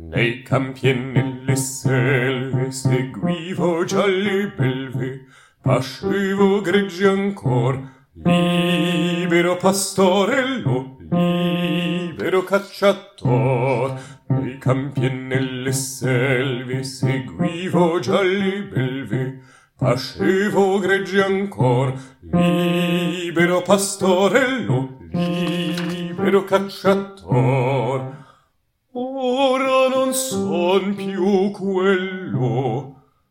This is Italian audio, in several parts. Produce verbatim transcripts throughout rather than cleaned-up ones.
Nei campi e nelle selve seguivo già le belve, pascevo greggi ancor, libero pastorello, libero cacciator. Nei campi e nelle selve seguivo già le belve, pascevo greggi ancor, libero pastorello, libero cacciator. Ora non son più quello,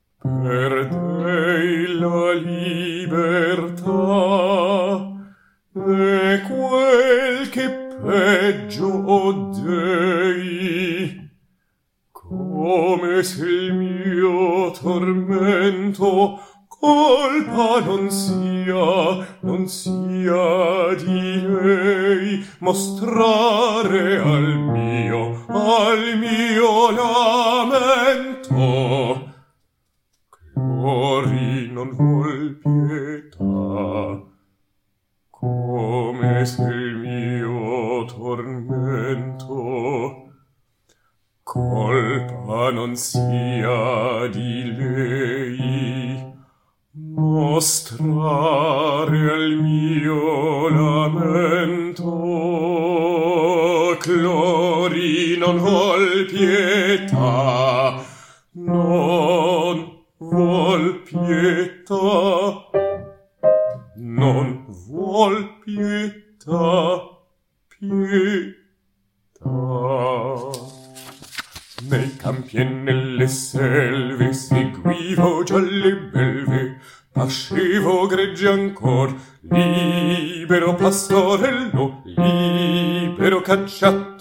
perdei la libertà, e quel che peggio dei, come se il mio tormento colpa non sia, non sia di lei, mostrare al mio, al mio lamento. Clori non vuol pietà, come se il mio tormento colpa non sia di lei, mostrare al mio lamento. Clori non vuol pietà, non vuol pietà, non vuol pietà, pietà. Nei campi e nelle selve seguivo già le belve, pascevo greggi ancor, libero pastorello, libero cacciatore.